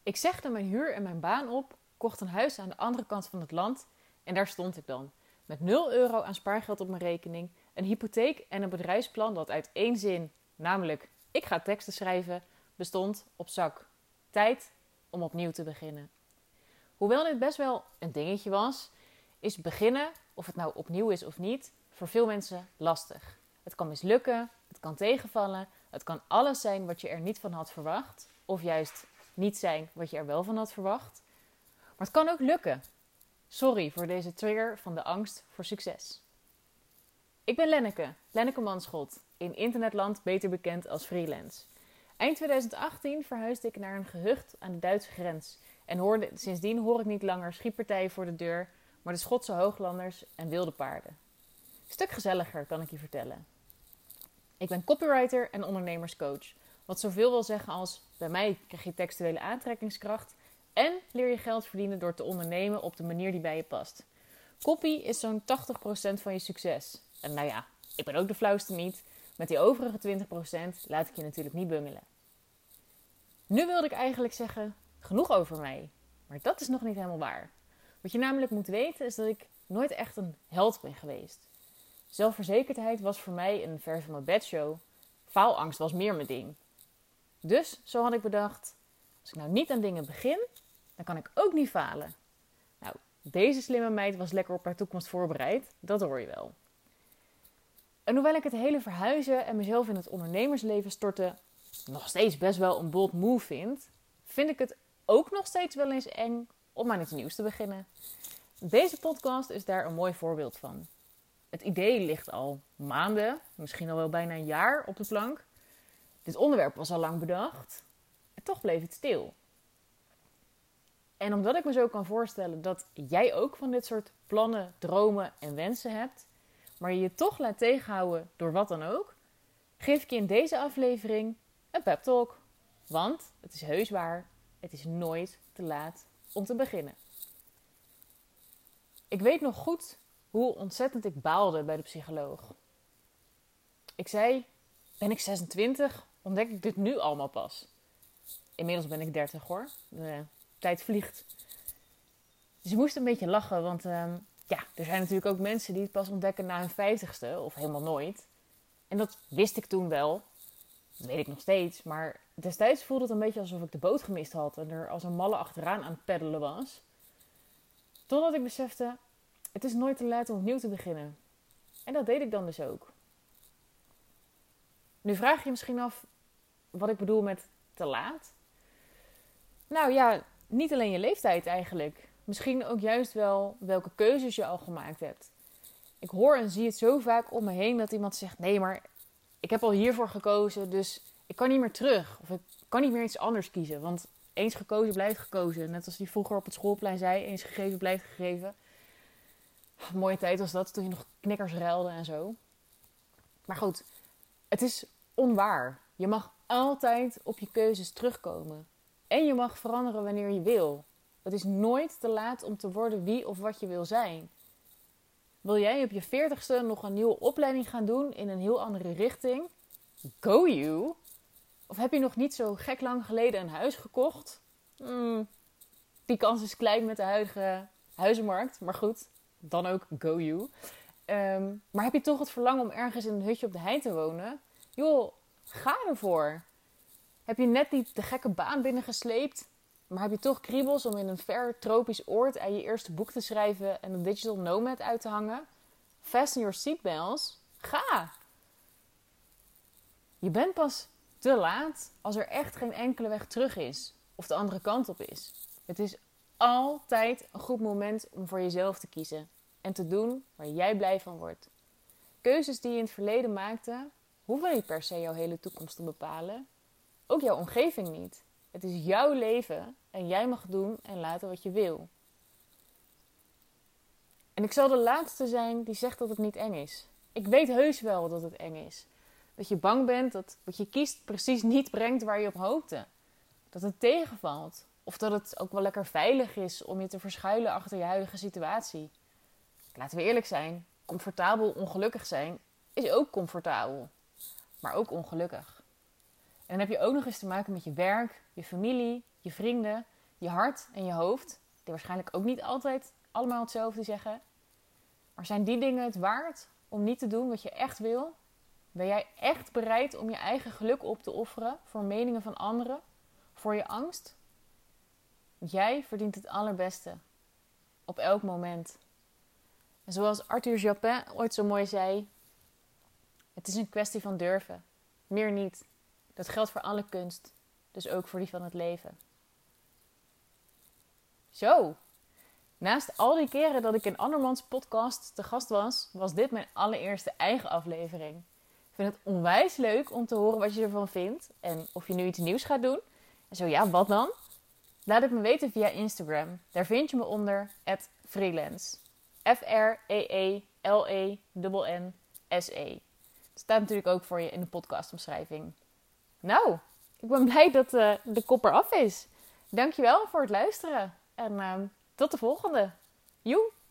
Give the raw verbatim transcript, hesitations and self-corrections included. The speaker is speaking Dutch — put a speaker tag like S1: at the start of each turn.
S1: Ik zegde mijn huur en mijn baan op, kocht een huis aan de andere kant van het land en daar stond ik dan. Met nul euro aan spaargeld op mijn rekening, een hypotheek en een bedrijfsplan dat uit één zin, namelijk ik ga teksten schrijven, bestond op zak. Tijd om opnieuw te beginnen. Hoewel dit best wel een dingetje was, is beginnen, of het nou opnieuw is of niet, voor veel mensen lastig. Het kan mislukken, het kan tegenvallen, het kan alles zijn wat je er niet van had verwacht, of juist niet zijn wat je er wel van had verwacht. Maar het kan ook lukken. Sorry voor deze trigger van de angst voor succes. Ik ben Lenneke, Lenneke Manschot, in internetland beter bekend als freelance. Eind twintig achttien verhuisde ik naar een gehucht aan de Duitse grens. En hoorde, sindsdien hoor ik niet langer schietpartijen voor de deur, maar de Schotse hooglanders en wilde paarden. Stuk gezelliger, kan ik je vertellen. Ik ben copywriter en ondernemerscoach. Wat zoveel wil zeggen als, bij mij krijg je textuele aantrekkingskracht en leer je geld verdienen door te ondernemen op de manier die bij je past. Copy is zo'n tachtig procent van je succes. En nou ja, ik ben ook de flauwste niet. Met die overige twintig procent laat ik je natuurlijk niet bungelen. Nu wilde ik eigenlijk zeggen, genoeg over mij. Maar dat is nog niet helemaal waar. Wat je namelijk moet weten is dat ik nooit echt een held ben geweest. Zelfverzekerdheid was voor mij een versie van mijn bedshow. Faalangst was meer mijn ding. Dus zo had ik bedacht, als ik nou niet aan dingen begin, dan kan ik ook niet falen. Nou, deze slimme meid was lekker op haar toekomst voorbereid, dat hoor je wel. En hoewel ik het hele verhuizen en mezelf in het ondernemersleven storten nog steeds best wel een bold move vind, vind ik het ook nog steeds wel eens eng om aan iets nieuws te beginnen. Deze podcast is daar een mooi voorbeeld van. Het idee ligt al maanden, misschien al wel bijna een jaar op de plank. Dit onderwerp was al lang bedacht en toch bleef het stil. En omdat ik me zo kan voorstellen dat jij ook van dit soort plannen, dromen en wensen hebt, maar je je toch laat tegenhouden door wat dan ook, geef ik je in deze aflevering een pep talk. Want het is heus waar, het is nooit te laat om te beginnen. Ik weet nog goed hoe ontzettend ik baalde bij de psycholoog. Ik zei, ben ik zesentwintig, ontdek ik dit nu allemaal pas. Inmiddels ben ik dertig hoor, de tijd vliegt. Dus ik moest een beetje lachen, want uh, ja, er zijn natuurlijk ook mensen die het pas ontdekken na hun vijftigste of helemaal nooit. En dat wist ik toen wel, dat weet ik nog steeds, maar destijds voelde het een beetje alsof ik de boot gemist had en er als een malle achteraan aan het peddelen was. Totdat ik besefte, het is nooit te laat om opnieuw te beginnen. En dat deed ik dan dus ook. Nu vraag je je misschien af wat ik bedoel met te laat. Nou ja, niet alleen je leeftijd eigenlijk. Misschien ook juist wel welke keuzes je al gemaakt hebt. Ik hoor en zie het zo vaak om me heen dat iemand zegt, nee, maar ik heb al hiervoor gekozen, dus ik kan niet meer terug. Of ik kan niet meer iets anders kiezen, want eens gekozen blijft gekozen. Net als die vroeger op het schoolplein zei, eens gegeven blijft gegeven. Een mooie tijd was dat, toen je nog knikkers ruilde en zo. Maar goed, het is onwaar. Je mag altijd op je keuzes terugkomen. En je mag veranderen wanneer je wil. Het is nooit te laat om te worden wie of wat je wil zijn. Wil jij op je veertigste nog een nieuwe opleiding gaan doen in een heel andere richting? Go you! Of heb je nog niet zo gek lang geleden een huis gekocht? Hmm, die kans is klein met de huidige huizenmarkt, maar goed, dan ook go you. Um, maar heb je toch het verlangen om ergens in een hutje op de hei te wonen? Joh, ga ervoor. Heb je net niet de gekke baan binnengesleept, maar heb je toch kriebels om in een ver tropisch oord aan je eerste boek te schrijven en een digital nomad uit te hangen? Fasten your seatbelts. Ga! Je bent pas te laat als er echt geen enkele weg terug is of de andere kant op is. Het is altijd een goed moment om voor jezelf te kiezen en te doen waar jij blij van wordt. Keuzes die je in het verleden maakte, hoeven niet per se jouw hele toekomst te bepalen. Ook jouw omgeving niet. Het is jouw leven en jij mag doen en laten wat je wil. En ik zal de laatste zijn die zegt dat het niet eng is. Ik weet heus wel dat het eng is. Dat je bang bent dat wat je kiest precies niet brengt waar je op hoopte. Dat het tegenvalt. Of dat het ook wel lekker veilig is om je te verschuilen achter je huidige situatie. Laten we eerlijk zijn, comfortabel ongelukkig zijn is ook comfortabel. Maar ook ongelukkig. En dan heb je ook nog eens te maken met je werk, je familie, je vrienden. je hart en je hoofd, die waarschijnlijk ook niet altijd allemaal hetzelfde zeggen. Maar zijn die dingen het waard om niet te doen wat je echt wil? Ben jij echt bereid om je eigen geluk op te offeren voor meningen van anderen? Voor je angst? Jij verdient het allerbeste. Op elk moment. En zoals Arthur Japin ooit zo mooi zei, het is een kwestie van durven. Meer niet. Dat geldt voor alle kunst. Dus ook voor die van het leven. Zo. Naast al die keren dat ik in andermans podcast te gast was, was dit mijn allereerste eigen aflevering. Ik vind het onwijs leuk om te horen wat je ervan vindt. En of je nu iets nieuws gaat doen. En zo ja, wat dan? Laat het me weten via Instagram. Daar vind je me onder at freelance. F R E E L E N N S E. Het staat natuurlijk ook voor je in de podcastomschrijving. Nou, ik ben blij dat uh, de kop eraf is. Dankjewel voor het luisteren. En uh, tot de volgende. Joe!